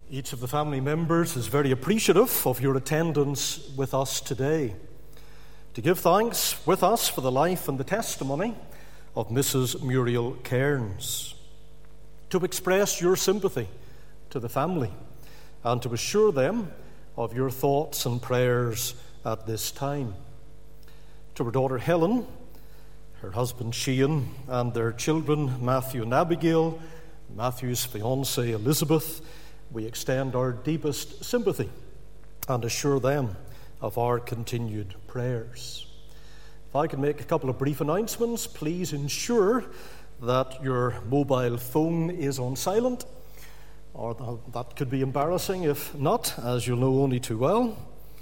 Each of the family members is very appreciative of your attendance with us today. To give thanks with us for the life and the testimony of Mrs. Muriel Cairns. To express your sympathy to the family and to assure them of your thoughts and prayers at this time. To her daughter Helen, her husband Sheehan, and their children Matthew and Abigail, Matthew's fiancée Elizabeth, we extend our deepest sympathy and assure them of our continued prayers. If I can make a couple of brief announcements, please ensure that your mobile phone is on silent, or that could be embarrassing if not, as you'll know only too well.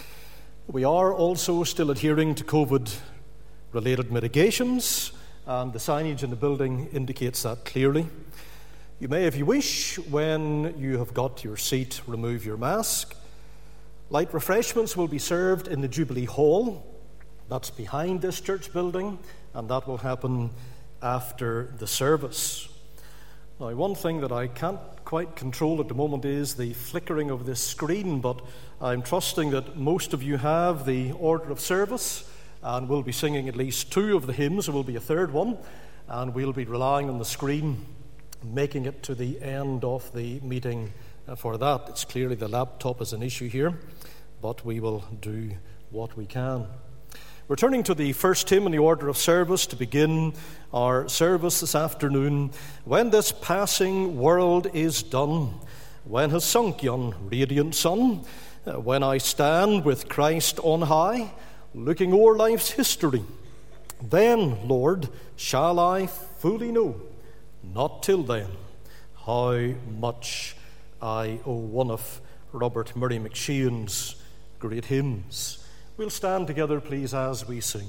We are also still adhering to COVID-related mitigations, and the signage in the building indicates that clearly. You may, if you wish, when you have got to your seat, remove your mask. Light refreshments will be served in the Jubilee Hall. That's behind this church building, and that will happen after the service. Now, one thing that I can't quite control at the moment is the flickering of this screen, but I'm trusting that most of you have the order of service, and we'll be singing at least two of the hymns. There will be a third one, and we'll be relying on the screen, making it to the end of the meeting for that. It's clearly the laptop is an issue here, but we will do what we can. We're turning to the first hymn in the order of service to begin our service this afternoon. When this passing world is done, when has sunk yon radiant sun, when I stand with Christ on high, looking o'er life's history, then, Lord, shall I fully know, not till then, how much I owe. One of Robert Murray McSheehan's great hymns. We'll stand together, please, as we sing.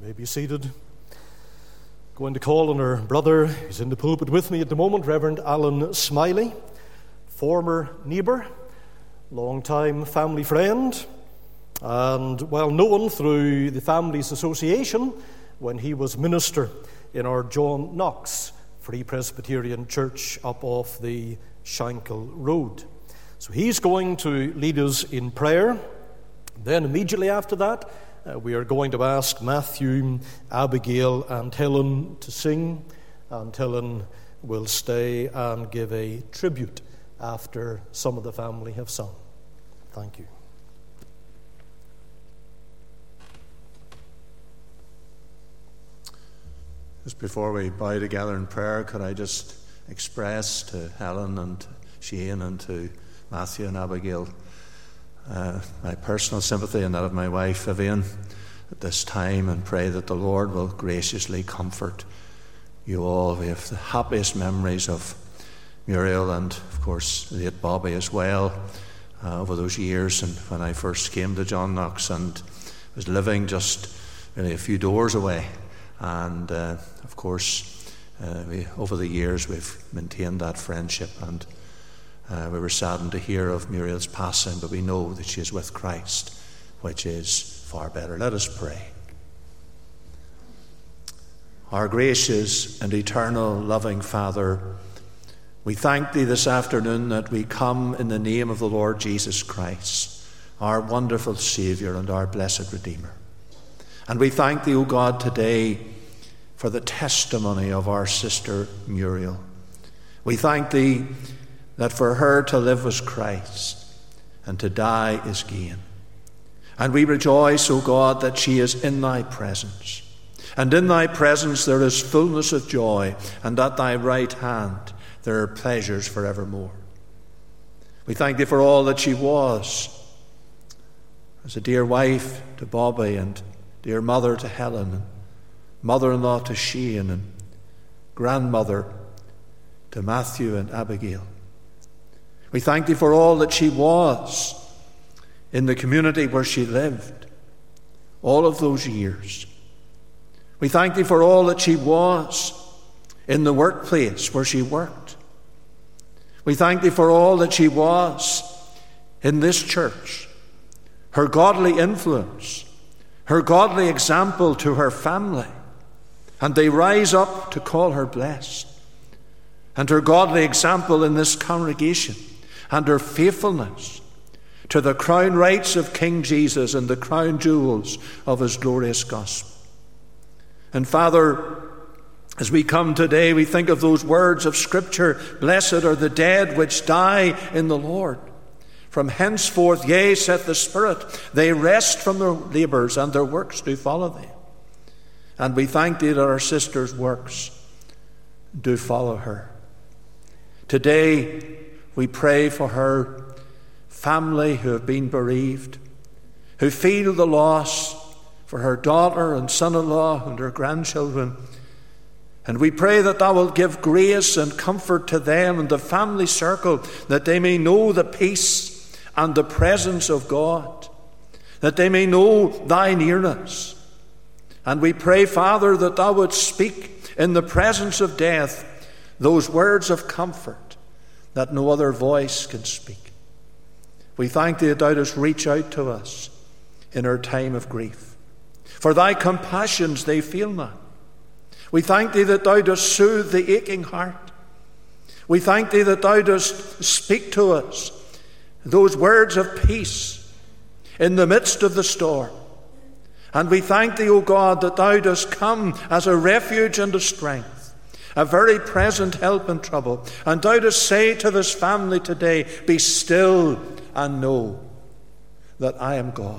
may be seated. Going to call on our brother, who's in the pulpit with me at the moment, Reverend Alan Smiley, former neighbour, long-time family friend, and well known through the Families Association when he was minister in our John Knox Free Presbyterian Church up off the Shankill Road. So he's going to lead us in prayer. Then immediately after that, we are going to ask Matthew, Abigail and Helen to sing, and Helen will stay and give a tribute after some of the family have sung. Thank you. Just before we bow together in prayer, could I just express to Helen and Shane and to Matthew and Abigail my personal sympathy and that of my wife Vivian at this time, and pray that the Lord will graciously comfort you all. We have the happiest memories of Muriel and of course late Bobby as well over those years, and when I first came to John Knox and was living just really a few doors away, and of course over the years we've maintained that friendship, and we were saddened to hear of Muriel's passing, but we know that she is with Christ, which is far better. Let us pray. Our gracious and eternal loving Father, we thank Thee this afternoon that we come in the name of the Lord Jesus Christ, our wonderful Saviour and our blessed Redeemer. And we thank Thee, O God, today for the testimony of our sister Muriel. We thank Thee that for her to live was Christ and to die is gain. And we rejoice, O God, that she is in Thy presence. And in Thy presence there is fullness of joy, and at Thy right hand there are pleasures forevermore. We thank Thee for all that she was, as a dear wife to Bobby, and dear mother to Helen, and mother-in-law to Shane, and grandmother to Matthew and Abigail. We thank Thee for all that she was in the community where she lived all of those years. We thank Thee for all that she was in the workplace where she worked. We thank Thee for all that she was in this church, her godly influence, her godly example to her family, and they rise up to call her blessed, and her godly example in this congregation, and her faithfulness to the crown rights of King Jesus and the crown jewels of His glorious gospel. And Father, as we come today, we think of those words of Scripture, blessed are the dead which die in the Lord. From henceforth, yea, saith the Spirit, they rest from their labours, and their works do follow them. And we thank Thee that our sister's works do follow her. Today, we pray for her family who have been bereaved, who feel the loss, for her daughter and son-in-law and her grandchildren. And we pray that Thou wilt give grace and comfort to them and the family circle, that they may know the peace and the presence of God, that they may know Thy nearness. And we pray, Father, that Thou wouldst speak in the presence of death those words of comfort that no other voice can speak. We thank Thee that Thou dost reach out to us in our time of grief. For Thy compassions, they fail not. We thank Thee that Thou dost soothe the aching heart. We thank Thee that Thou dost speak to us those words of peace in the midst of the storm. And we thank Thee, O God, that Thou dost come as a refuge and a strength, a very present help in trouble. And Thou dost say to this family today, be still and know that I am God.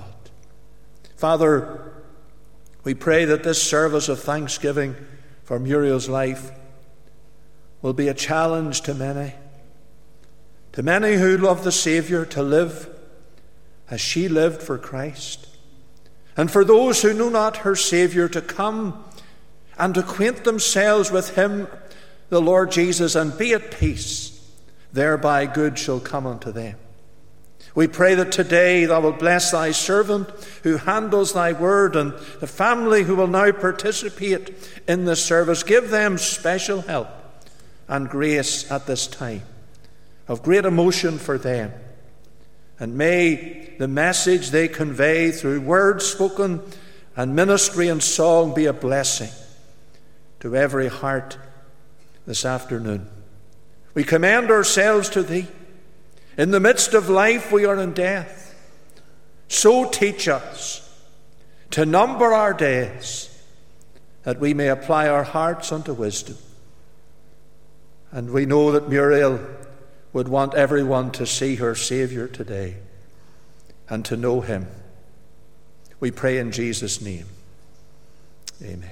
Father, we pray that this service of thanksgiving for Muriel's life will be a challenge to many who love the Saviour to live as she lived for Christ, and for those who know not her Saviour to come and acquaint themselves with Him, the Lord Jesus, and be at peace. Thereby good shall come unto them. We pray that today thou wilt bless thy servant who handles thy word, and the family who will now participate in this service. Give them special help and grace at this time of great emotion for them. And may the message they convey through words spoken and ministry and song be a blessing to every heart this afternoon. We commend ourselves to thee. In the midst of life we are in death. So teach us to number our days, that we may apply our hearts unto wisdom. And we know that Muriel would want everyone to see her Saviour today and to know him. We pray in Jesus' name. Amen.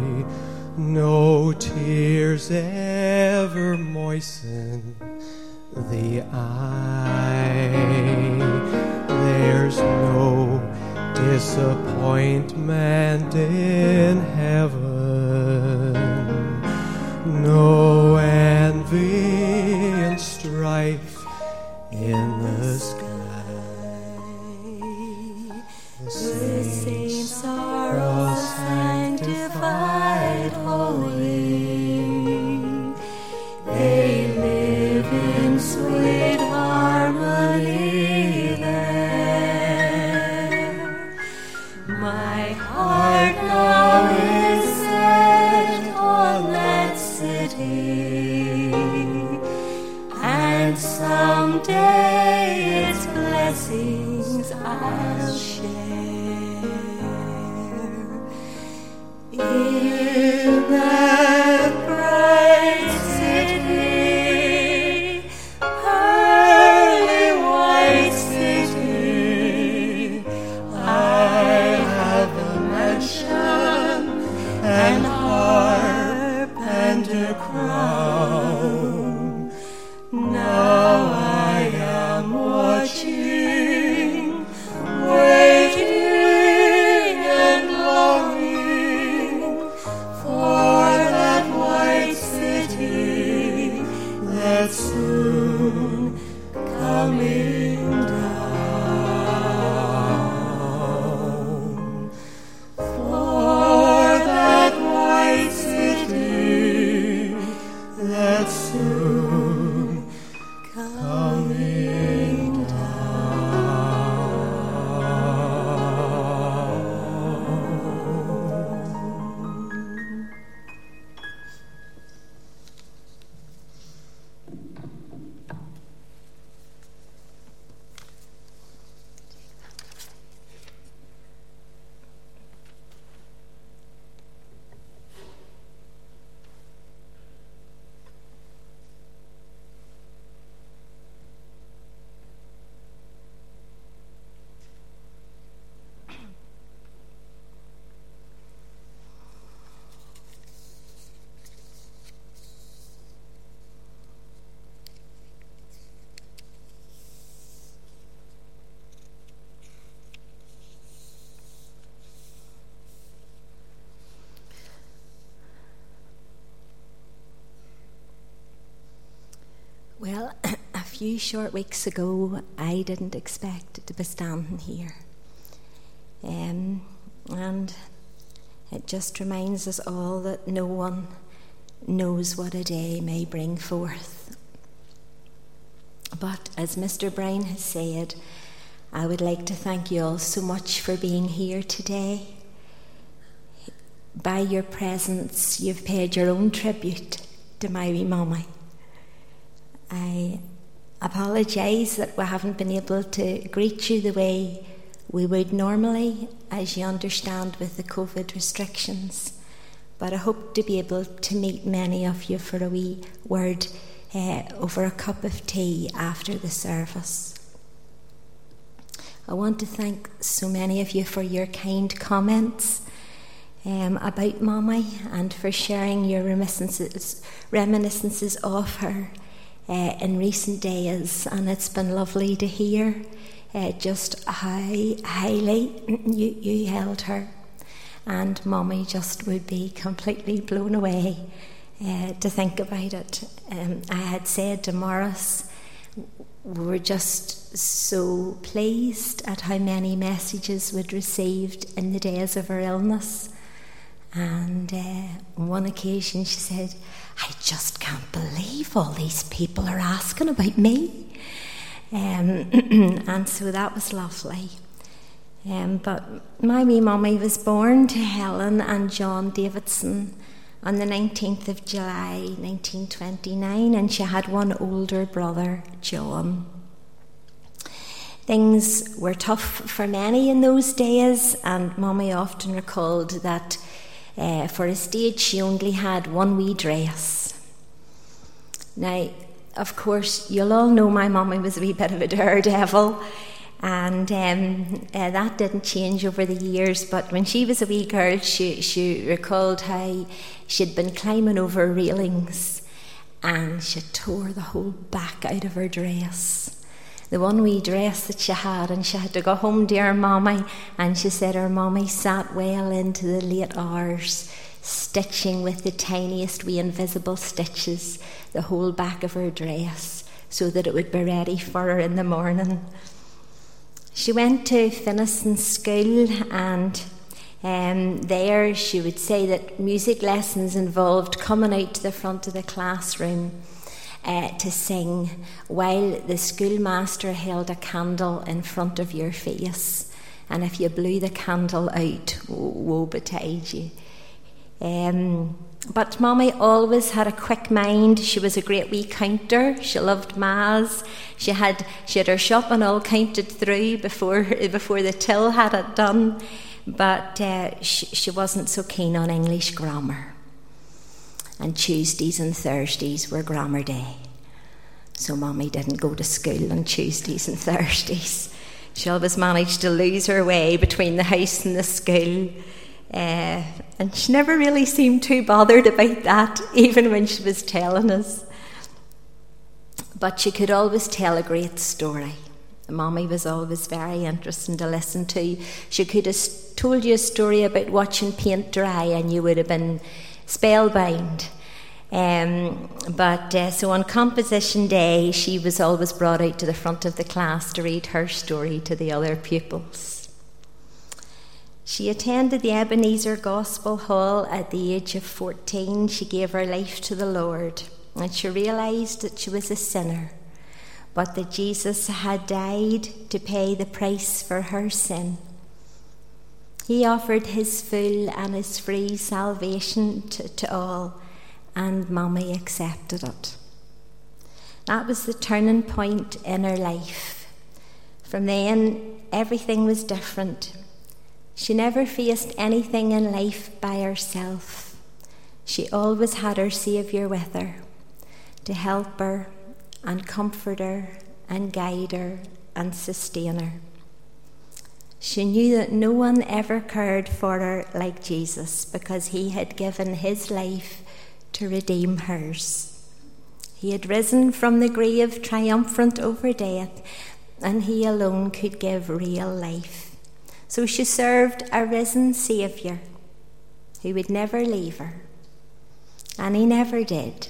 No tears ever moisten the eye. There's no disappointment in heaven, no envy and strife in the sky. The saints are all sanctified holy. They live in sweet harmony there. My heart now is set on that city, and someday its blessings I'll share. In that bright city, pearly white city, I have a mansion and harp and a crown. Now I am watching, waiting and longing for that white city that's soon coming down. For that white city that's soon coming down. Well, a few short weeks ago, I didn't expect to be standing here. And it just reminds us all that no one knows what a day may bring forth. But as Mr. Brown has said, I would like to thank you all so much for being here today. By your presence, you've paid your own tribute to my wee mommy. I apologise that we haven't been able to greet you the way we would normally, as you understand, with the COVID restrictions. But I hope to be able to meet many of you for a wee word over a cup of tea after the service. I want to thank so many of you for your kind comments about Mommy and for sharing your reminiscences of her in recent days, and it's been lovely to hear just how highly you held her, and Mommy just would be completely blown away to think about it. I had said to Morris, we were just so pleased at how many messages we'd received in the days of her illness. And on one occasion she said, I just can't believe all these people are asking about me. And so that was lovely. But my wee mummy was born to Helen and John Davidson on the 19th of July 1929, and she had one older brother, John. Things were tough for many in those days, and Mummy often recalled that for a stage she only had one wee dress. Now, of course, you'll all know my mummy was a wee bit of a daredevil, and that didn't change over the years. But when she was a wee girl, she recalled how she'd been climbing over railings and she tore the whole back out of her dress. The one wee dress that she had, and she had to go home to her mommy, and she said her mommy sat well into the late hours, stitching with the tiniest wee invisible stitches the whole back of her dress so that it would be ready for her in the morning. She went to Finnison School, and there she would say that music lessons involved coming out to the front of the classroom to sing while the schoolmaster held a candle in front of your face, and if you blew the candle out, woe betide you. But Mommy always had a quick mind. She was a great wee counter. She loved maths. She had her shopping all counted through before the till had it done. But she wasn't so keen on English grammar. And Tuesdays and Thursdays were grammar day. So Mommy didn't go to school on Tuesdays and Thursdays. She always managed to lose her way between the house and the school. And she never really seemed too bothered about that, even when she was telling us. But she could always tell a great story. Mommy was always very interesting to listen to. She could have told you a story about watching paint dry and you would have been spellbound. So on composition day, she was always brought out to the front of the class to read her story to the other pupils. She attended the Ebenezer Gospel Hall at the age of 14. She gave her life to the Lord, and she realised that she was a sinner, but that Jesus had died to pay the price for her sin. He offered his full and his free salvation to all, and Mommy accepted it. That was the turning point in her life. From then, everything was different. She never faced anything in life by herself. She always had her Saviour with her to help her and comfort her and guide her and sustain her. She knew that no one ever cared for her like Jesus, because he had given his life to redeem hers. He had risen from the grave triumphant over death, and he alone could give real life. So she served a risen Saviour who would never leave her, and he never did.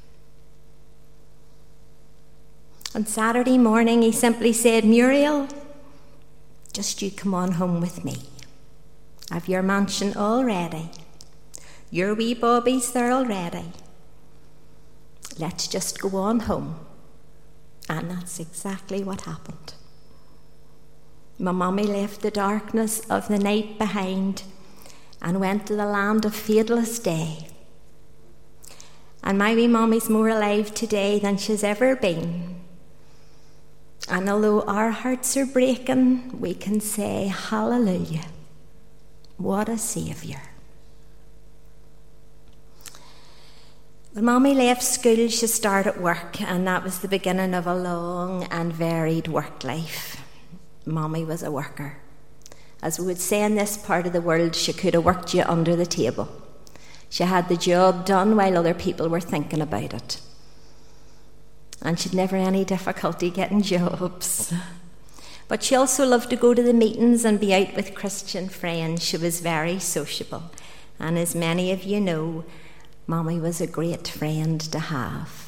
On Saturday morning, he simply said, "Muriel, just you come on home with me. I've your mansion all ready. Your wee bobbies, they're all ready. Let's just go on home." And that's exactly what happened. My mommy left the darkness of the night behind and went to the land of fadeless day. And my wee mommy's more alive today than she's ever been. And although our hearts are breaking, we can say, hallelujah, what a Saviour. When Mommy left school, she started work, and that was the beginning of a long and varied work life. Mommy was a worker. As we would say in this part of the world, she could have worked you under the table. She had the job done while other people were thinking about it. And she'd never any difficulty getting jobs. But she also loved to go to the meetings and be out with Christian friends. She was very sociable. And as many of you know, Mommy was a great friend to have.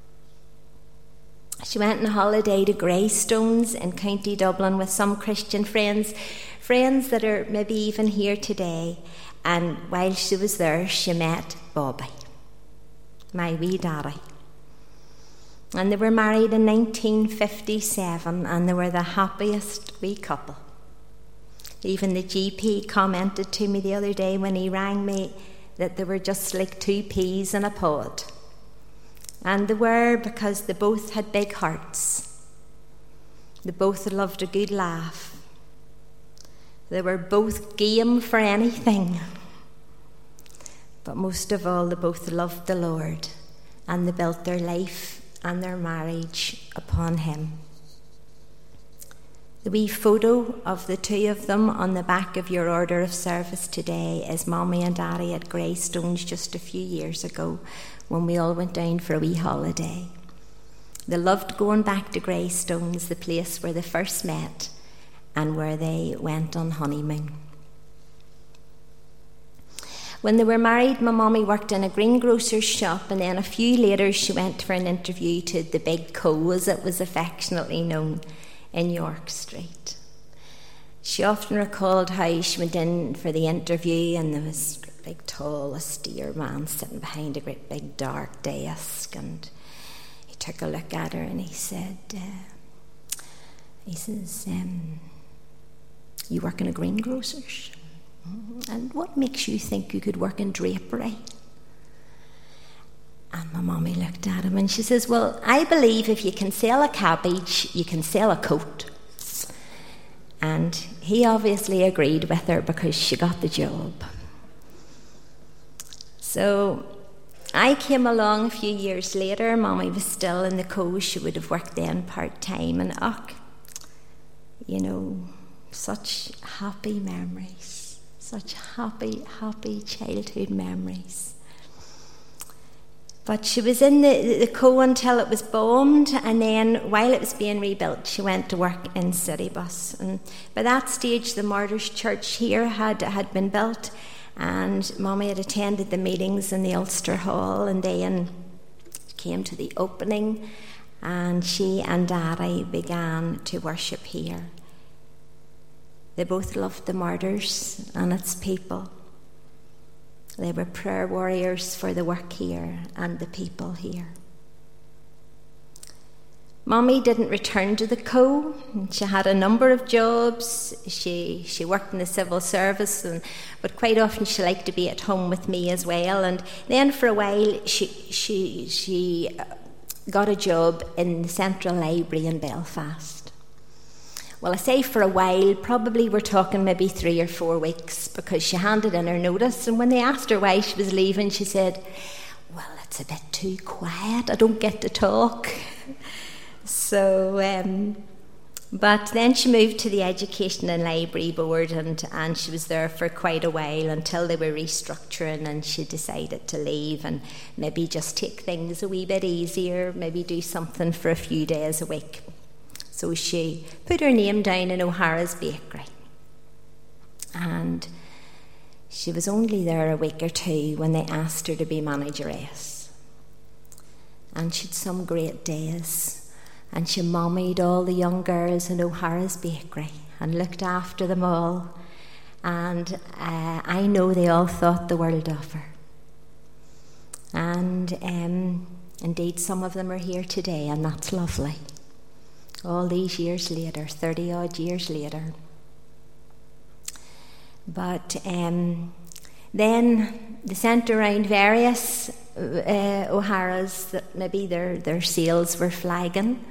She went on a holiday to Greystones in County Dublin with some Christian friends that are maybe even here today. And while she was there, she met Bobby, my wee daddy. And they were married in 1957, and they were the happiest wee couple. Even the GP commented to me the other day when he rang me that they were just like two peas in a pod. And they were, because they both had big hearts. They both loved a good laugh. They were both game for anything. But most of all, they both loved the Lord, and they built their life and their marriage upon him. The wee photo of the two of them on the back of your order of service today is Mommy and Daddy at Greystones just a few years ago when we all went down for a wee holiday. They loved going back to Greystones, the place where they first met and where they went on honeymoon. When they were married, my mommy worked in a greengrocer's shop, and then a few later she went for an interview to the Big Co, as it was affectionately known, in York Street. She often recalled how she went in for the interview and there was a big tall austere man sitting behind a great big dark desk, and he took a look at her and he says, you work in a greengrocer's? And what makes you think you could work in drapery? And my mommy looked at him and she says, well, I believe if you can sell a cabbage, you can sell a coat. And he obviously agreed with her because she got the job. So I came along a few years later. Mommy was still in the Co. She would have worked then part-time. And such happy memories. Such happy childhood memories. But she was in the Co until it was bombed, and then while it was being rebuilt, she went to work in Citybus. And by that stage, the Martyrs' Church here had been built, and Mommy had attended the meetings in the Ulster Hall, and then came to the opening, and she and Daddy began to worship here. They both loved the Martyrs and its people. They were prayer warriors for the work here and the people here. Mommy didn't return to the Co. She had a number of jobs. She worked in the civil service, but quite often she liked to be at home with me as well. And then for a while she got a job in the Central Library in Belfast. Well, I say for a while, probably we're talking maybe 3 or 4 weeks, because she handed in her notice, and when they asked her why she was leaving, she said, well, it's a bit too quiet, I don't get to talk. So, but then she moved to the Education and Library Board, and she was there for quite a while until they were restructuring, and she decided to leave and maybe just take things a wee bit easier, maybe do something for a few days a week. So she put her name down in O'Hara's Bakery. And she was only there a week or two when they asked her to be manageress. And she'd some great days. And she mommied all the young girls in O'Hara's Bakery and looked after them all. And I know they all thought the world of her. And indeed, some of them are here today, and that's lovely. All these years later, 30-odd years later. But then they sent around various O'Haras that maybe their sales were flagging.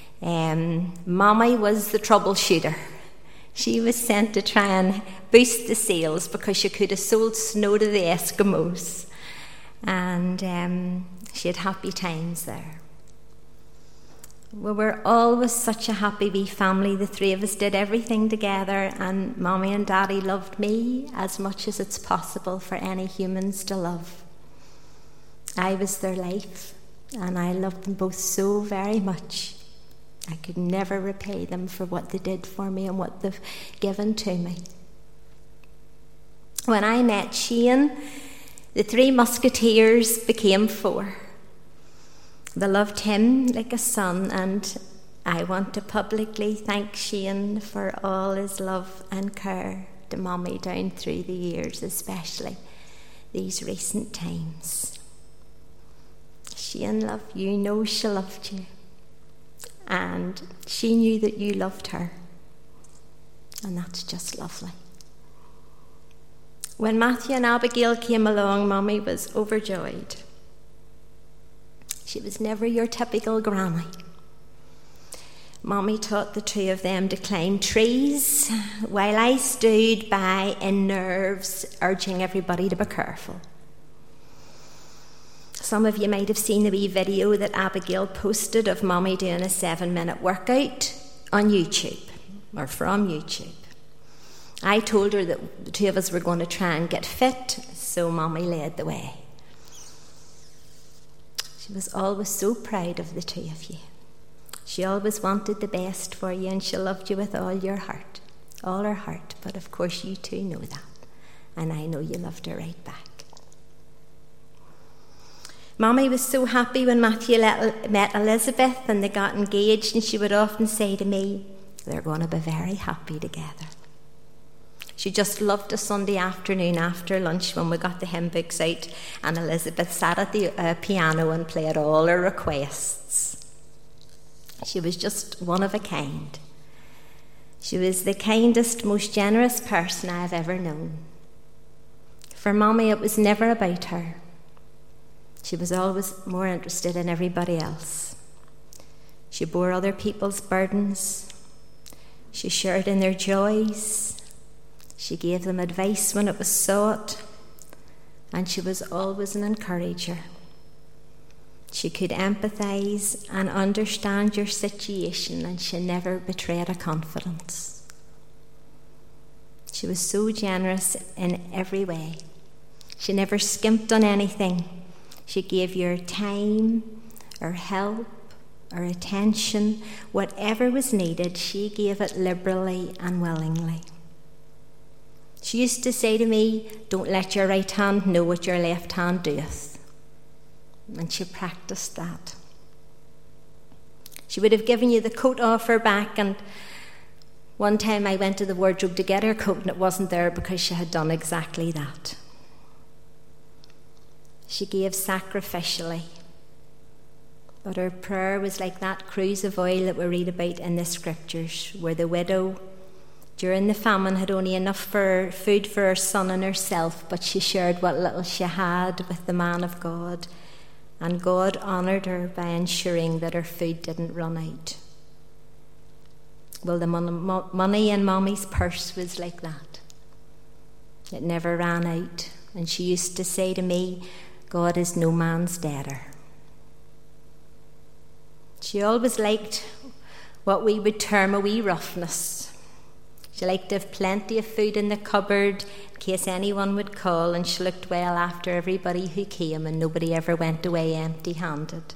Mommy was the troubleshooter. She was sent to try and boost the sales because she could have sold snow to the Eskimos. And she had happy times there. We were always such a happy wee family. The 3 of us did everything together, and Mommy and Daddy loved me as much as it's possible for any humans to love. I was their life, and I loved them both so very much. I could never repay them for what they did for me and what they've given to me. When I met Shane, the 3 musketeers became 4. They loved him like a son, and I want to publicly thank Shane for all his love and care to Mommy down through the years, especially these recent times. Shane loved you, knows she loved you, and she knew that you loved her, and that's just lovely. When Matthew and Abigail came along, Mommy was overjoyed. She was never your typical granny. Mommy taught the 2 of them to climb trees, while I stood by in nerves, urging everybody to be careful. Some of you might have seen the wee video that Abigail posted of Mommy doing a 7-minute workout on YouTube. or from YouTube. I told her that the two of us were going to try and get fit, so Mommy led the way. She was always so proud of the two of you. She always wanted the best for you, and she loved you with all her heart. But of course you two know that, and I know you loved her right back. Mommy was so happy when Matthew met Elizabeth and they got engaged, and she would often say to me, they're going to be very happy together. She just loved a Sunday afternoon after lunch when we got the hymn books out and Elizabeth sat at the piano and played all her requests. She was just one of a kind. She was the kindest, most generous person I have ever known. For Mommy, it was never about her. She was always more interested in everybody else. She bore other people's burdens. She shared in their joys. She gave them advice when it was sought. And she was always an encourager. She could empathise and understand your situation, and she never betrayed a confidence. She was so generous in every way. She never skimped on anything. She gave you her time, her help, her attention. Whatever was needed, she gave it liberally and willingly. She used to say to me, don't let your right hand know what your left hand doeth. And she practiced that. She would have given you the coat off her back, and one time I went to the wardrobe to get her coat and it wasn't there because she had done exactly that. She gave sacrificially. But her prayer was like that cruse of oil that we read about in the scriptures, where the widow, during the famine, had only enough for food for her son and herself, but she shared what little she had with the man of God, and God honoured her by ensuring that her food didn't run out. Well, the money in Mommy's purse was like that. It never ran out, and she used to say to me, God is no man's debtor. She always liked what we would term a wee roughness. She liked to have plenty of food in the cupboard in case anyone would call, and she looked well after everybody who came, and nobody ever went away empty-handed.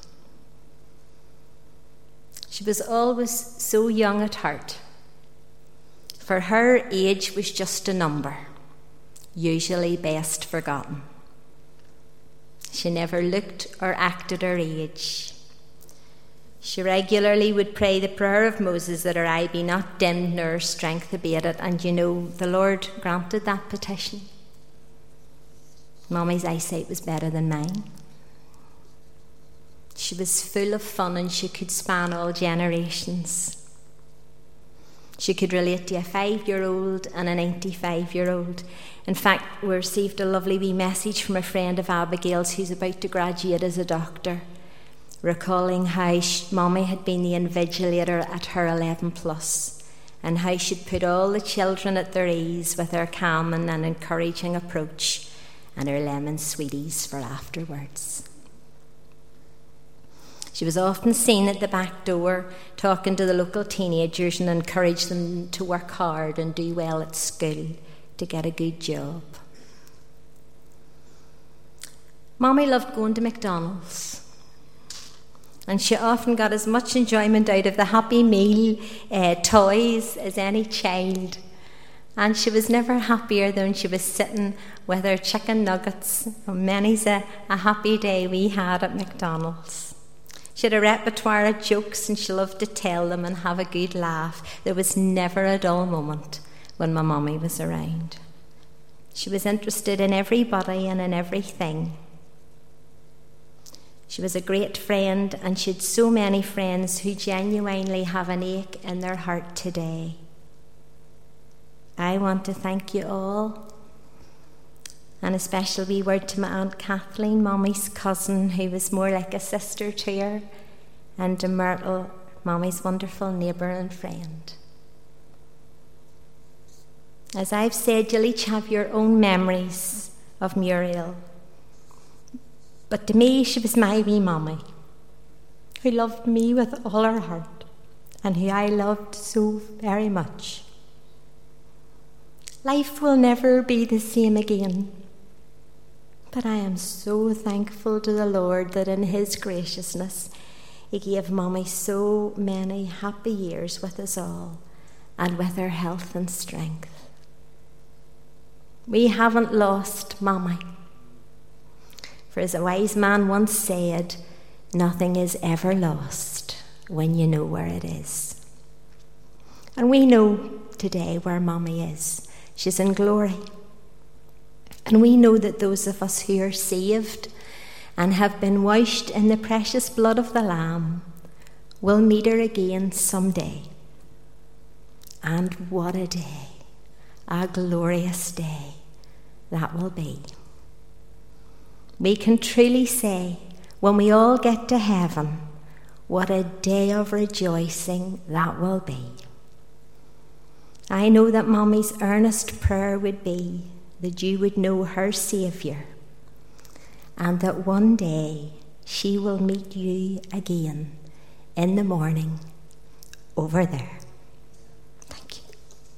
She was always so young at heart. For her, age was just a number, usually best forgotten. She never looked or acted her age. She regularly would pray the prayer of Moses, that her eye be not dimmed nor her strength abated, and you know, the Lord granted that petition. Mommy's eyesight was better than mine. She was full of fun, and she could span all generations. She could relate to a 5-year-old and a 95-year-old. In fact, we received a lovely wee message from a friend of Abigail's who's about to graduate as a doctor, recalling how Mommy had been the invigilator at her 11+, and how she'd put all the children at their ease with her calming and encouraging approach and her lemon sweeties for afterwards. She was often seen at the back door talking to the local teenagers and encouraged them to work hard and do well at school to get a good job. Mommy loved going to McDonald's, and she often got as much enjoyment out of the Happy Meal toys as any child. And she was never happier than when she was sitting with her chicken nuggets. Many's a happy day we had at McDonald's. She had a repertoire of jokes, and she loved to tell them and have a good laugh. There was never a dull moment when my mommy was around. She was interested in everybody and in everything. She was a great friend, and she had so many friends who genuinely have an ache in their heart today. I want to thank you all, and a special wee word to my Aunt Kathleen, Mommy's cousin, who was more like a sister to her, and to Myrtle, Mommy's wonderful neighbour and friend. As I've said, you'll each have your own memories of Muriel. But to me, she was my wee Mommy, who loved me with all her heart and who I loved so very much. Life will never be the same again, but I am so thankful to the Lord that in his graciousness he gave Mummy so many happy years with us all and with her health and strength. We haven't lost Mummy. For as a wise man once said, nothing is ever lost when you know where it is. And we know today where Mummy is. She's in glory. And we know that those of us who are saved and have been washed in the precious blood of the Lamb will meet her again someday. And what a day, a glorious day that will be. We can truly say, when we all get to heaven, what a day of rejoicing that will be. I know that Mummy's earnest prayer would be that you would know her Saviour, and that one day she will meet you again in the morning over there. Thank you.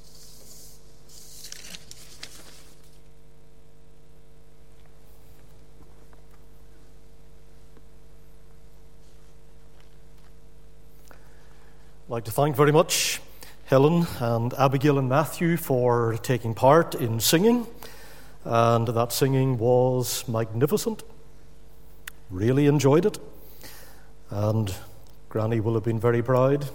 I'd like to thank very much Helen and Abigail and Matthew for taking part in singing, and that singing was magnificent. Really enjoyed it, and Granny will have been very proud.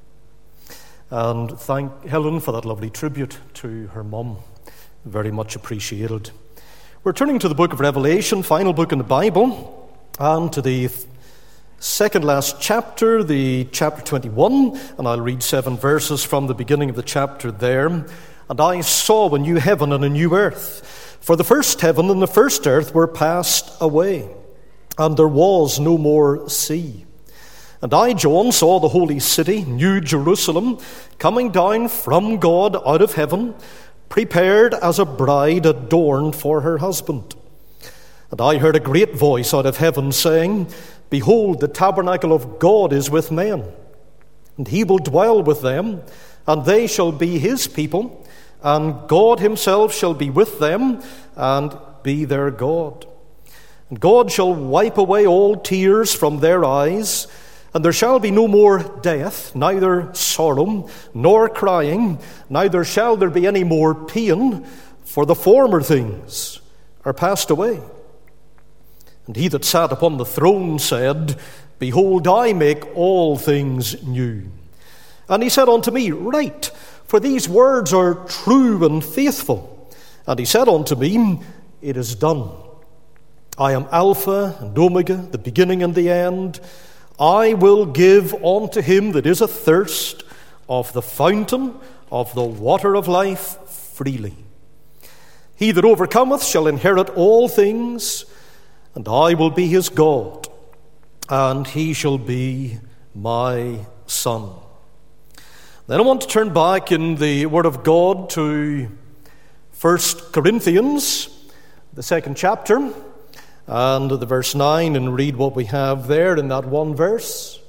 And thank Helen for that lovely tribute to her mum. Very much appreciated. We're turning to the book of Revelation, final book in the Bible, and to the second last chapter, the chapter 21, and I'll read 7 verses from the beginning of the chapter there. And I saw a new heaven and a new earth, for the first heaven and the first earth were passed away, and there was no more sea. And I, John, saw the holy city, New Jerusalem, coming down from God out of heaven, prepared as a bride adorned for her husband. And I heard a great voice out of heaven saying, Behold, the tabernacle of God is with men, and he will dwell with them, and they shall be his people, and God himself shall be with them, and be their God. And God shall wipe away all tears from their eyes, and there shall be no more death, neither sorrow, nor crying, neither shall there be any more pain, for the former things are passed away. And he that sat upon the throne said, Behold, I make all things new. And he said unto me, Write, for these words are true and faithful. And he said unto me, It is done. I am Alpha and Omega, the beginning and the end. I will give unto him that is athirst of the fountain of the water of life freely. He that overcometh shall inherit all things, and I will be his God, and he shall be my son. Then I want to turn back in the Word of God to 1 Corinthians, the second chapter, and the verse 9, and read what we have there in that one verse.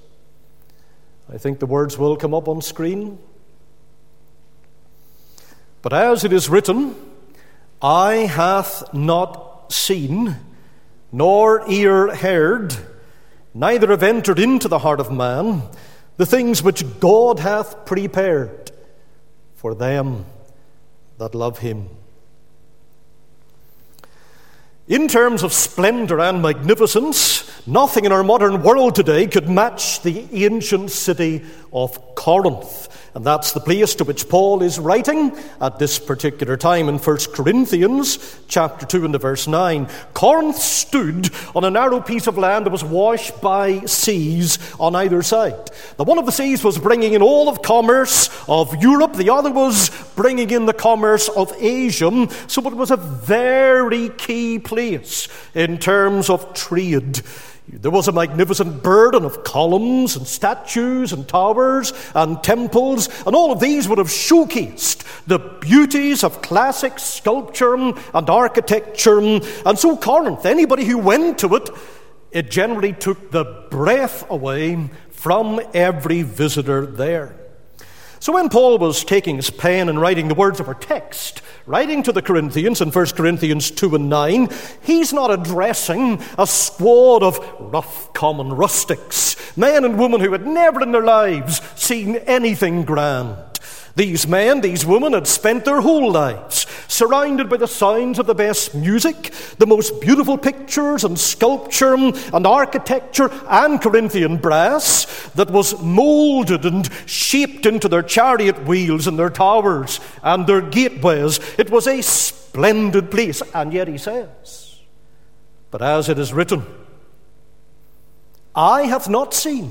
I think the words will come up on screen. But as it is written, Eye hath not seen, nor ear heard, neither have entered into the heart of man the things which God hath prepared for them that love him. In terms of splendor and magnificence, nothing in our modern world today could match the ancient city of Corinth. And that's the place to which Paul is writing at this particular time in 1 Corinthians chapter 2 and the verse 9. Corinth stood on a narrow piece of land that was washed by seas on either side. The one of the seas was bringing in all of commerce of Europe. The other was bringing in the commerce of Asia. So it was a very key place in terms of trade. There was a magnificent burden of columns and statues and towers and temples, and all of these would have showcased the beauties of classic sculpture and architecture. And so Corinth, anybody who went to it, it generally took the breath away from every visitor there. So when Paul was taking his pen and writing the words of our text, writing to the Corinthians in 1 Corinthians 2 and 9, he's not addressing a squad of rough common rustics, men and women who had never in their lives seen anything grand. These men, these women had spent their whole lives surrounded by the sounds of the best music, the most beautiful pictures and sculpture and architecture and Corinthian brass that was moulded and shaped into their chariot wheels and their towers and their gateways. It was a splendid place. And yet he says, but as it is written, eye hath not seen,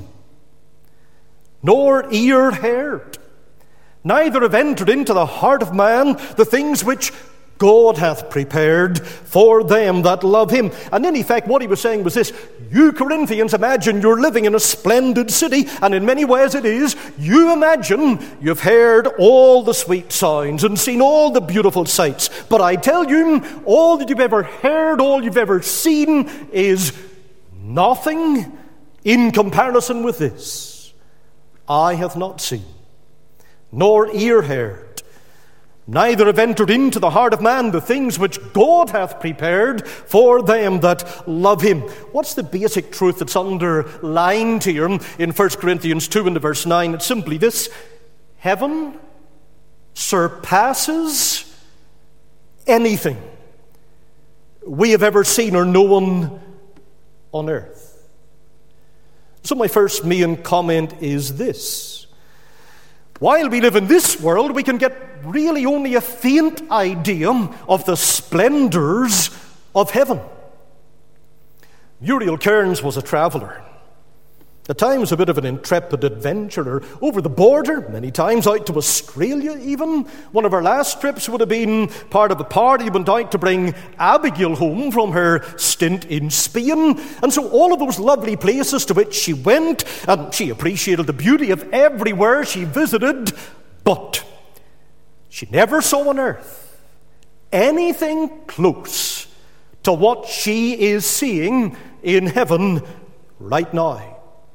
nor ear heard, neither have entered into the heart of man the things which God hath prepared for them that love him. And in effect, what he was saying was this: you Corinthians imagine you're living in a splendid city, and in many ways it is. You imagine you've heard all the sweet sounds and seen all the beautiful sights. But I tell you, all that you've ever heard, all you've ever seen is nothing in comparison with this. Eye hath not seen, nor ear heard, neither have entered into the heart of man the things which God hath prepared for them that love him. What's the basic truth that's underlined here in 1 Corinthians 2 and verse 9? It's simply this: heaven surpasses anything we have ever seen or known on earth. So my first main comment is this: while we live in this world, we can get really only a faint idea of the splendors of heaven. Muriel Cairns was a traveller, at times a bit of an intrepid adventurer, over the border, many times out to Australia even. One of her last trips would have been part of a party who went out to bring Abigail home from her stint in Spain. And so all of those lovely places to which she went, and she appreciated the beauty of everywhere she visited, but she never saw on earth anything close to what she is seeing in heaven right now.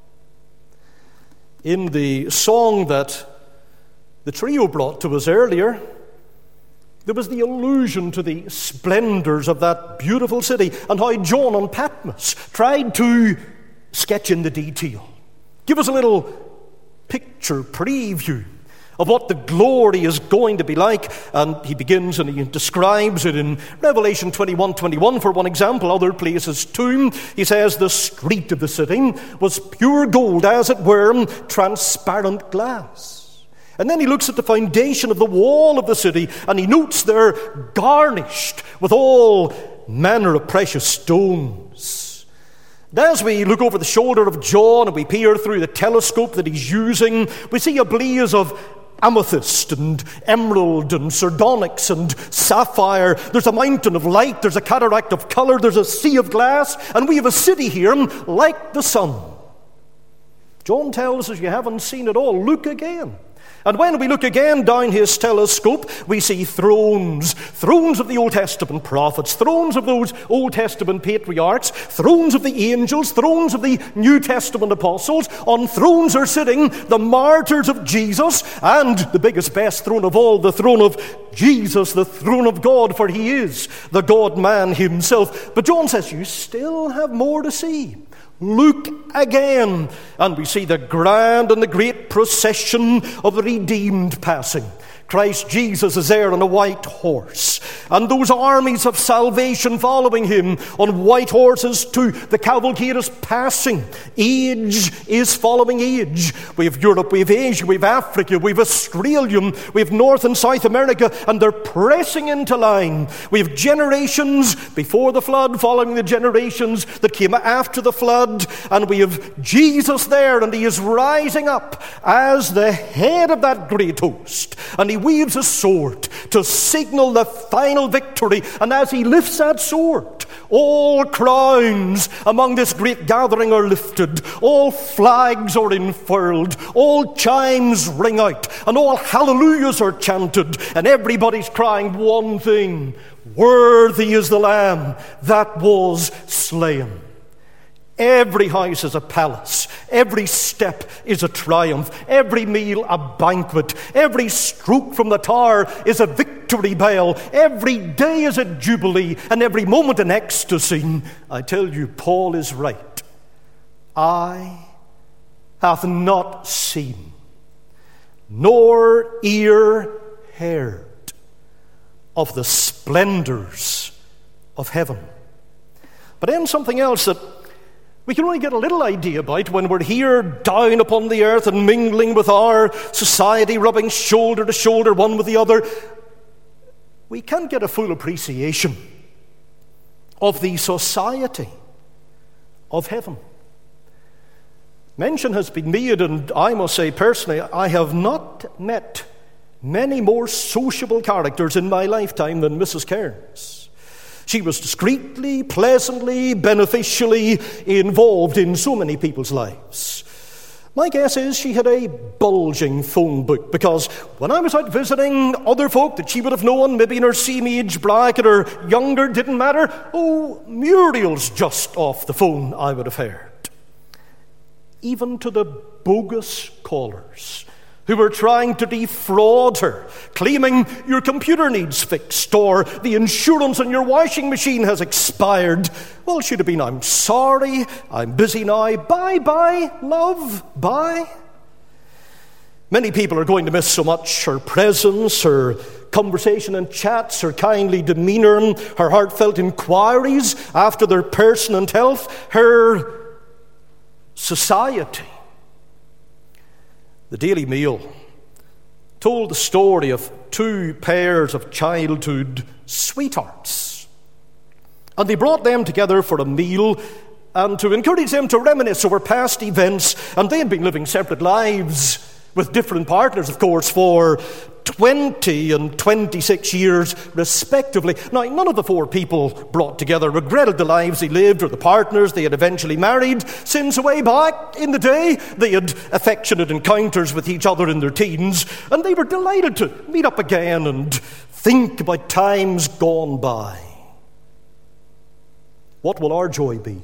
In the song that the trio brought to us earlier, there was the allusion to the splendors of that beautiful city and how John on Patmos tried to sketch in the detail, give us a little picture preview of what the glory is going to be like. And he begins and he describes it in Revelation 21:21 for one example, other places too. He says the street of the city was pure gold, as it were, transparent glass. And then he looks at the foundation of the wall of the city, and he notes they're garnished with all manner of precious stones. And as we look over the shoulder of John and we peer through the telescope that he's using, we see a blaze of amethyst and emerald and sardonyx and sapphire. There's a mountain of light, there's a cataract of colour, there's a sea of glass, and we have a city here like the sun. John tells us you haven't seen it all. Look again. And when we look again down his telescope, we see thrones of the Old Testament prophets, thrones of those Old Testament patriarchs, thrones of the angels, thrones of the New Testament apostles. On thrones are sitting the martyrs of Jesus, and the biggest, best throne of all, the throne of Jesus, the throne of God, for he is the God-man himself. But John says, you still have more to see. Look again. And we see the grand and the great procession of the redeemed passing. Christ Jesus is there on a white horse, and those armies of salvation following him on white horses too. The cavalcade is passing. Age is following age. We have Europe, we have Asia, we have Africa, we have Australia, we have North and South America, and they're pressing into line. We have generations before the flood following the generations that came after the flood, and we have Jesus there, and he is rising up as the head of that great host, and he waves a sword to signal the final victory. And as he lifts that sword, all crowns among this great gathering are lifted, all flags are unfurled, all chimes ring out, and all hallelujahs are chanted, and everybody's crying one thing: worthy is the Lamb that was slain. Every house is a palace. Every step is a triumph. Every meal a banquet. Every stroke from the tower is a victory bell. Every day is a jubilee, and every moment an ecstasy. I tell you, Paul is right. Eye hath not seen, nor ear heard of the splendors of heaven. But then something else that we can only get a little idea about when we're here down upon the earth and mingling with our society, rubbing shoulder to shoulder one with the other. We can't get a full appreciation of the society of heaven. Mention has been made, and I must say personally, I have not met many more sociable characters in my lifetime than Mrs. Cairns. She was discreetly, pleasantly, beneficially involved in so many people's lives. My guess is she had a bulging phone book, because when I was out visiting other folk that she would have known, maybe in her same age bracket or younger, didn't matter, Muriel's just off the phone, I would have heard. Even to the bogus callers who were trying to defraud her, claiming your computer needs fixed or the insurance on your washing machine has expired. Well, she'd have been, I'm sorry, I'm busy now, bye-bye, love, bye. Many people are going to miss so much her presence, her conversation and chats, her kindly demeanour, her heartfelt inquiries after their person and health, her society. The Daily Mail told the story of two pairs of childhood sweethearts. And they brought them together for a meal and to encourage them to reminisce over past events. And they had been living separate lives with different partners, of course, for 20 and 26 years respectively. Now, none of the four people brought together regretted the lives they lived or the partners they had eventually married, since way back in the day they had affectionate encounters with each other in their teens, and they were delighted to meet up again and think about times gone by. What will our joy be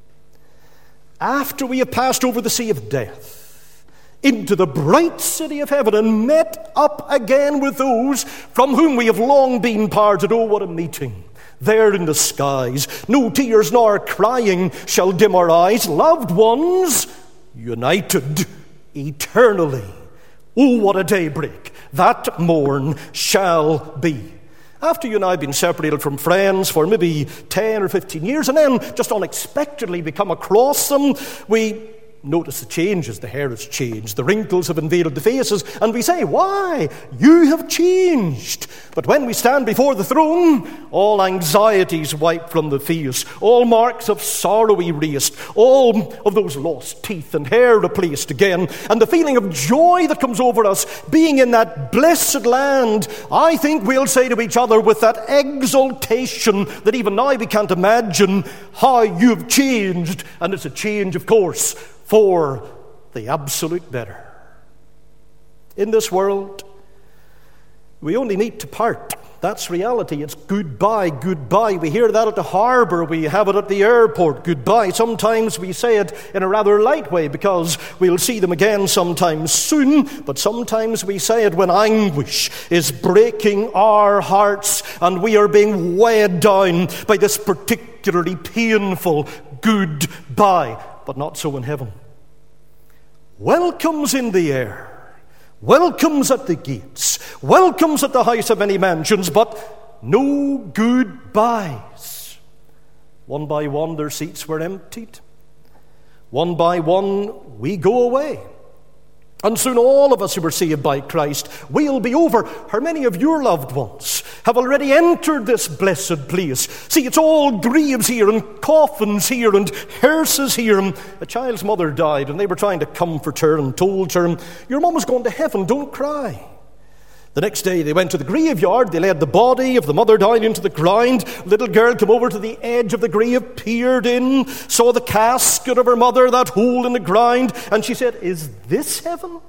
after we have passed over the sea of death into the bright city of heaven and met up again with those from whom we have long been parted? Oh, what a meeting there in the skies. No tears nor crying shall dim our eyes. Loved ones united eternally. Oh, what a daybreak that morn shall be. After you and I have been separated from friends for maybe 10 or 15 years, and then just unexpectedly we come across them, we notice the changes. The hair has changed, the wrinkles have invaded the faces, and we say, why? You have changed. But when we stand before the throne, all anxieties wiped from the face, all marks of sorrow erased, all of those lost teeth and hair replaced again, and the feeling of joy that comes over us being in that blessed land, I think we'll say to each other with that exultation that even now we can't imagine, how you've changed. And it's a change, of course, for the absolute better. In this world, we only meet to part. That's reality. It's goodbye, goodbye. We hear that at the harbour. We have it at the airport. Goodbye. Sometimes we say it in a rather light way because we'll see them again sometime soon. But sometimes we say it when anguish is breaking our hearts and we are being weighed down by this particularly painful goodbye. But not so in heaven. Welcomes in the air, welcomes at the gates, welcomes at the house of many mansions, but no goodbyes. One by one their seats were emptied. One by one we go away. And soon all of us who were saved by Christ will be over. How many of your loved ones have already entered this blessed place? See, it's all graves here and coffins here and hearses here. And a child's mother died and they were trying to comfort her and told her, your mum has gone to heaven, don't cry. The next day they went to the graveyard, they laid the body of the mother down into the ground. Little girl came over to the edge of the grave, peered in, saw the casket of her mother, that hole in the ground, and she said, is this heaven?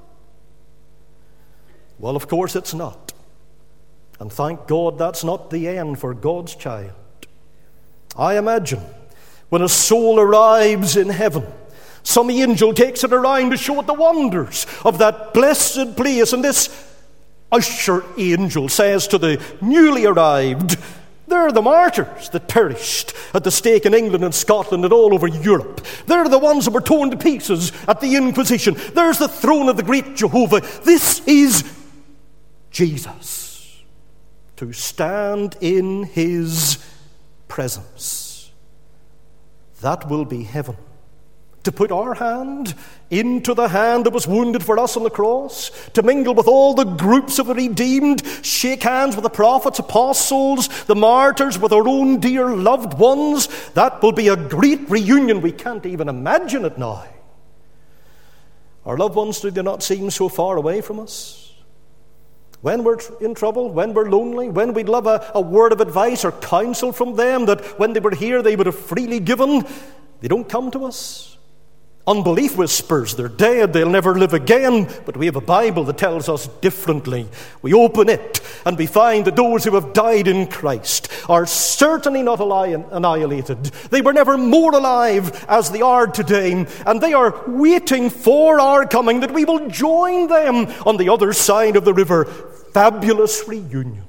Well, of course it's not. And thank God that's not the end for God's child. I imagine when a soul arrives in heaven, Some angel takes it around to show it the wonders of that blessed place. And this usher angel says to the newly arrived, they're the martyrs that perished at the stake in England and Scotland and all over Europe. They're the ones that were torn to pieces at the Inquisition. There's the throne of the great Jehovah. This is Jesus. To stand in his presence. That will be heaven. To put our hand into the hand that was wounded for us on the cross, to mingle with all the groups of the redeemed, shake hands with the prophets, apostles, the martyrs, with our own dear loved ones. That will be a great reunion. We can't even imagine it now. Our loved ones, do they not seem so far away from us? When we're in trouble, when we're lonely, when we'd love a word of advice or counsel from them that when they were here they would have freely given, they don't come to us. Unbelief whispers, they're dead, they'll never live again. But we have a Bible that tells us differently. We open it and we find that those who have died in Christ are certainly not annihilated. They were never more alive as they are today. And they are waiting for our coming, that we will join them on the other side of the river. Fabulous reunion.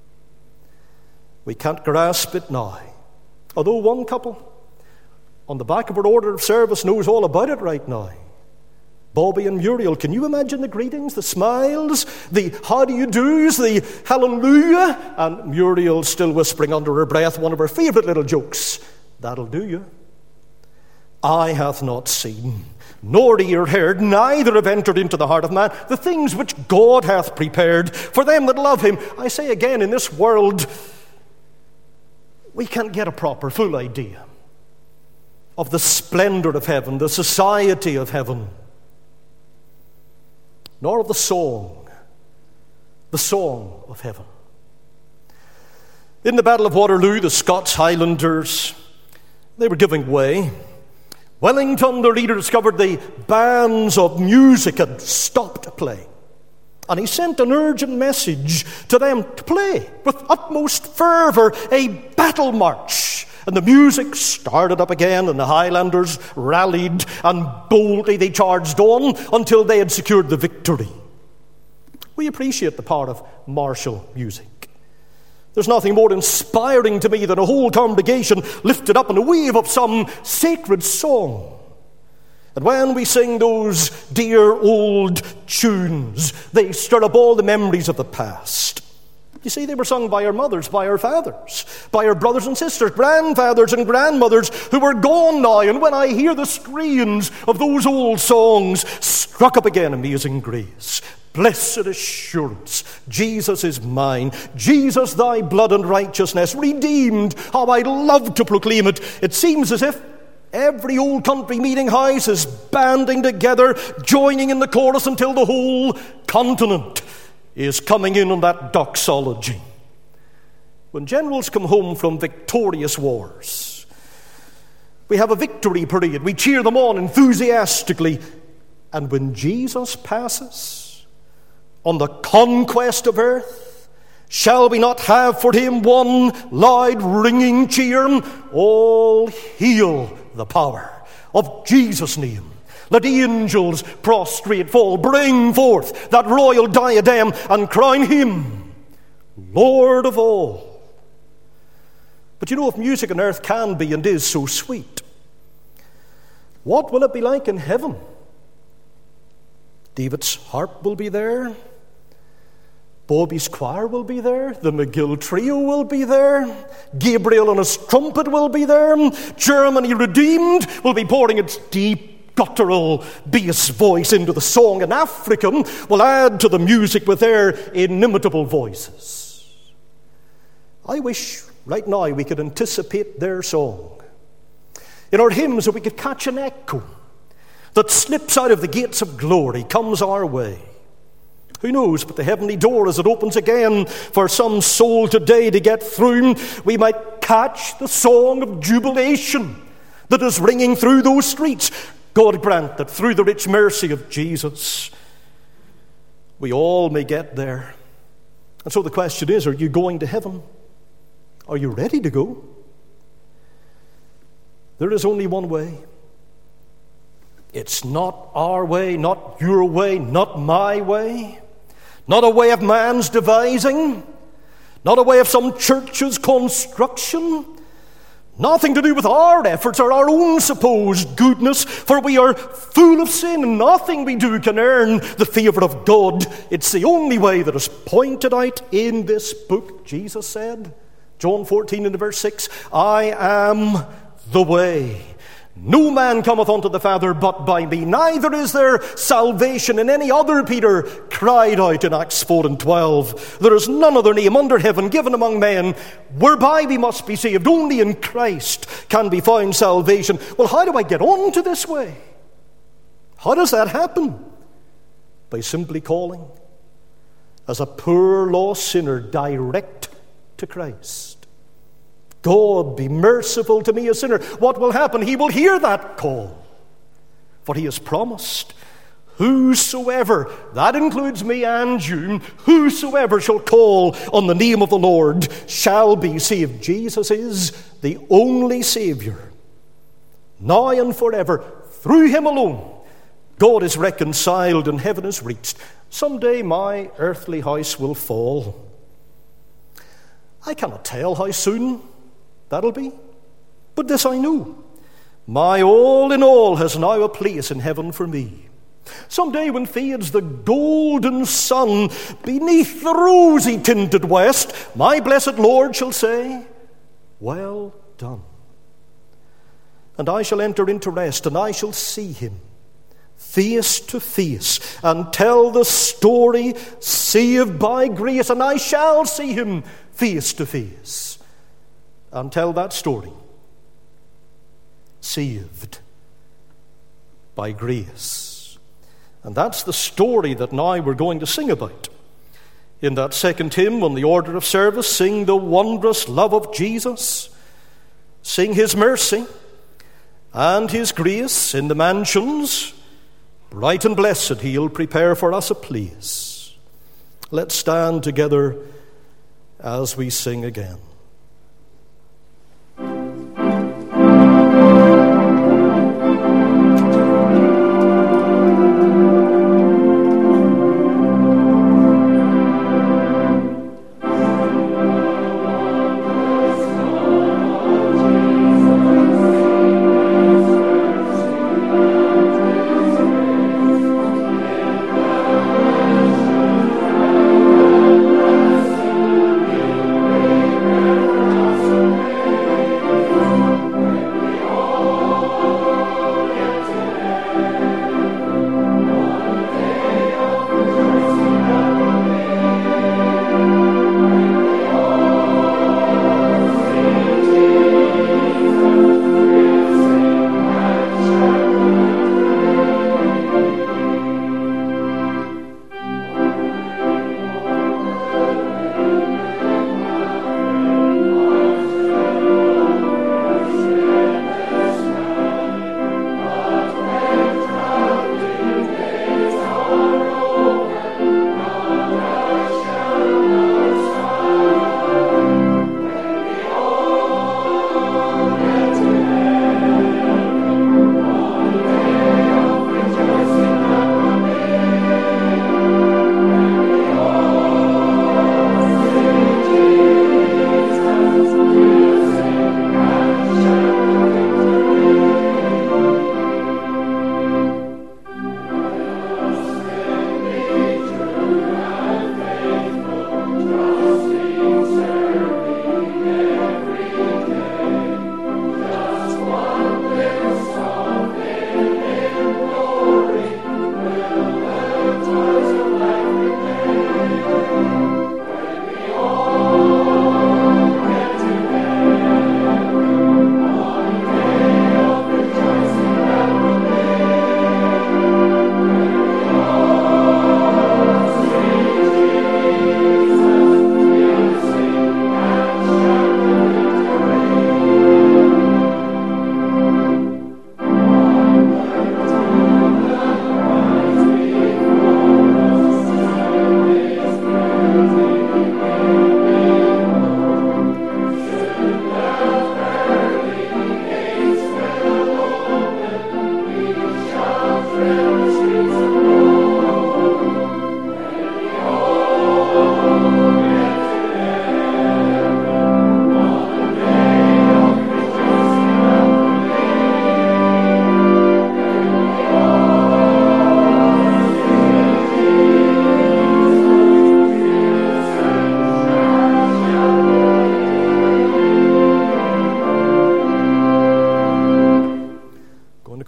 We can't grasp it now. Although one couple on the back of our order of service knows all about it right now. Bobby and Muriel, can you imagine the greetings, the smiles, the how do you do's, the hallelujah? And Muriel still whispering under her breath one of her favourite little jokes. That'll do you. Eye hath not seen, nor ear heard, neither have entered into the heart of man the things which God hath prepared for them that love him. I say again, in this world, we can't get a proper, full idea of the splendor of heaven, the society of heaven, nor of the song of heaven. In the Battle of Waterloo, the Scots Highlanders, they were giving way. Wellington, their leader, discovered the bands of music had stopped playing. And he sent an urgent message to them to play with utmost fervour a battle march. And the music started up again, and the Highlanders rallied, and boldly they charged on until they had secured the victory. We appreciate the power of martial music. There's nothing more inspiring to me than a whole congregation lifted up in a wave of some sacred song. And when we sing those dear old tunes, they stir up all the memories of the past. You see, they were sung by our mothers, by our fathers, by our brothers and sisters, grandfathers and grandmothers who were gone now. And when I hear the strains of those old songs, struck up again, Amazing Grace, blessed assurance, Jesus is mine, Jesus thy blood and righteousness redeemed, how I love to proclaim it. It seems as if every old country meeting house is banding together, joining in the chorus until the whole continent is coming in on that doxology. When generals come home from victorious wars, we have a victory parade. We cheer them on enthusiastically. And when Jesus passes on the conquest of earth, shall we not have for him one loud ringing cheer? All hail the power of Jesus' name. Let the angels prostrate fall, bring forth that royal diadem, and crown him Lord of all. But you know, if music on earth can be and is so sweet, what will it be like in heaven? David's harp will be there. Bobby's choir will be there. The McGill trio will be there. Gabriel on his trumpet will be there. Germany redeemed will be pouring its deep guttural bass voice into the song, and Africa will add to the music with their inimitable voices. I wish right now we could anticipate their song. In our hymns, if we could catch an echo that slips out of the gates of glory, comes our way. Who knows, but the heavenly door, as it opens again for some soul today to get through, we might catch the song of jubilation that is ringing through those streets. God grant that through the rich mercy of Jesus, we all may get there. And so the question is, are you going to heaven? Are you ready to go? There is only one way. It's not our way, not your way, not my way, not a way of man's devising, not a way of some church's construction, nothing to do with our efforts or our own supposed goodness, for we are full of sin and nothing we do can earn the favour of God. It's the only way that is pointed out in this book. Jesus said, John 14 and verse 6, I am the way. No man cometh unto the Father but by me. Neither is there salvation in any other, Peter cried out in Acts 4 and 12. There is none other name under heaven given among men whereby we must be saved. Only in Christ can be found salvation. Well, how do I get on to this way? How does that happen? By simply calling as a poor lost sinner direct to Christ. God, be merciful to me, a sinner. What will happen? He will hear that call. For he has promised, whosoever, that includes me and you, whosoever shall call on the name of the Lord shall be saved. Jesus is the only Saviour. Now and forever, through him alone, God is reconciled and heaven is reached. Someday my earthly house will fall. I cannot tell how soon that'll be, but this I know. My all in all has now a place in heaven for me. Someday when fades the golden sun beneath the rosy tinted west, my blessed Lord shall say, well done. And I shall enter into rest, and I shall see him face to face, and tell the story, saved by grace, and I shall see him face to face and tell that story, saved by grace. And that's the story that now we're going to sing about. In that second hymn on the order of service, sing the wondrous love of Jesus, sing his mercy and his grace in the mansions bright and blessed he'll prepare for us a place. Let's stand together as we sing again.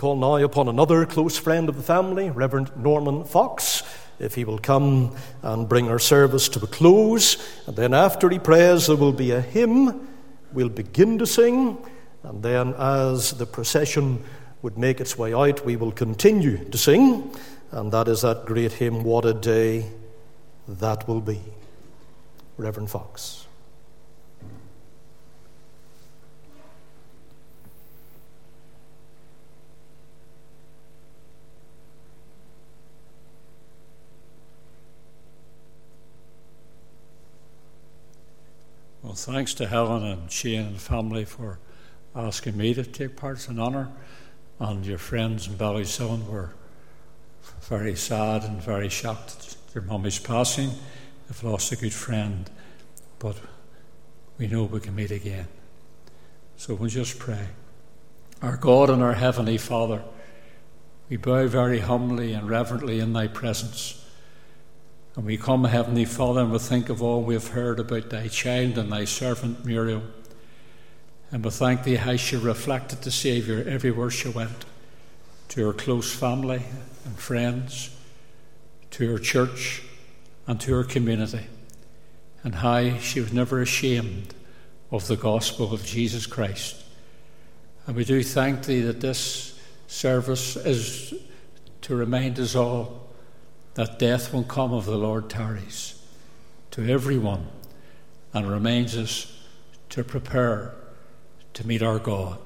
call now upon another close friend of the family, Reverend Norman Fox, if he will come and bring our service to a close. And then after he prays, there will be a hymn. We'll begin to sing, and then as the procession would make its way out, we will continue to sing, and that is that great hymn, What a Day That Will Be. Reverend Fox. Well, thanks to Helen and Shane and family for asking me to take part. It's an honour. And your friends in Ballysullen were very sad and very shocked at your mummy's passing. They've lost a good friend, but we know we can meet again. So we'll just pray. Our God and our Heavenly Father, we bow very humbly and reverently in Thy presence. And we come, Heavenly Father, and we think of all we have heard about Thy child and Thy servant Muriel. And we thank Thee how she reflected the Saviour everywhere she went, to her close family and friends, to her church and to her community, and how she was never ashamed of the gospel of Jesus Christ. And we do thank Thee that this service is to remind us all that death will come if the Lord tarries, to everyone, and reminds us to prepare to meet our God,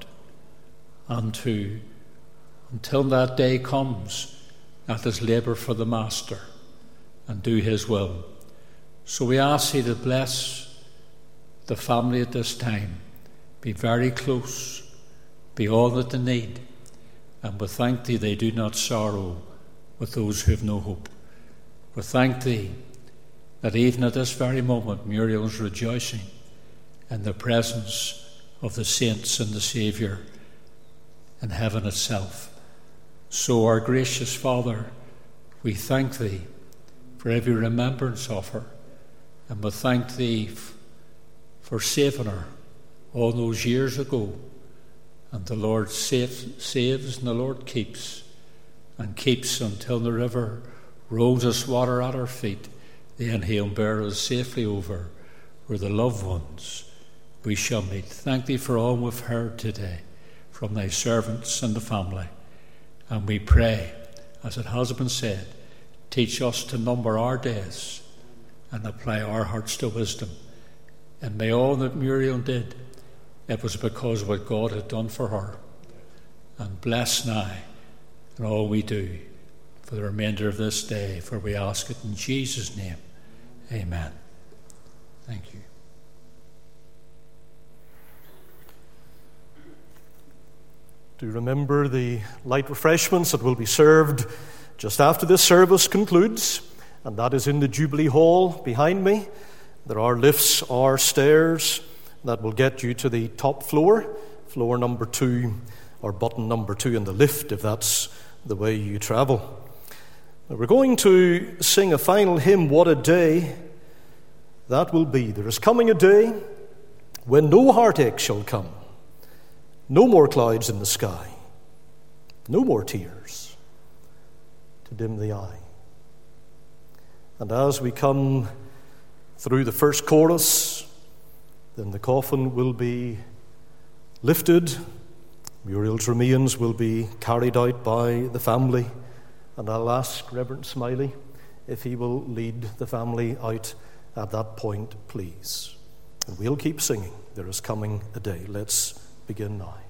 and to, until that day comes, let us labour for the Master and do His will. So we ask Thee to bless the family at this time, be very close, be all that they need, and we thank Thee they do not sorrow with those who have no hope. We thank Thee that even at this very moment Muriel is rejoicing in the presence of the saints and the Saviour in heaven itself. So, our gracious Father, we thank Thee for every remembrance of her, and we thank Thee for saving her all those years ago. And the Lord saves and the Lord keeps, and keeps until the river rolls us water at our feet. Then He'll bear us safely over where the loved ones we shall meet. Thank Thee for all we've heard today from Thy servants and the family. And we pray, as it has been said, teach us to number our days and apply our hearts to wisdom. And may all that Muriel did, it was because of what God had done for her. And bless now in all we do for the remainder of this day, for we ask it in Jesus' name. Amen. Thank you. Do remember the light refreshments that will be served just after this service concludes, and that is in the Jubilee Hall behind me. There are lifts or stairs that will get you to the top floor, floor number 2, or button number 2 in the lift, if that's the way you travel. Now, we're going to sing a final hymn, What a Day That Will Be. There is coming a day when no heartache shall come, no more clouds in the sky, no more tears to dim the eye. And as we come through the first chorus, then the coffin will be lifted, Muriel's remains will be carried out by the family, and I'll ask Reverend Smiley if he will lead the family out at that point, please. And we'll keep singing, There is Coming a Day. Let's begin now.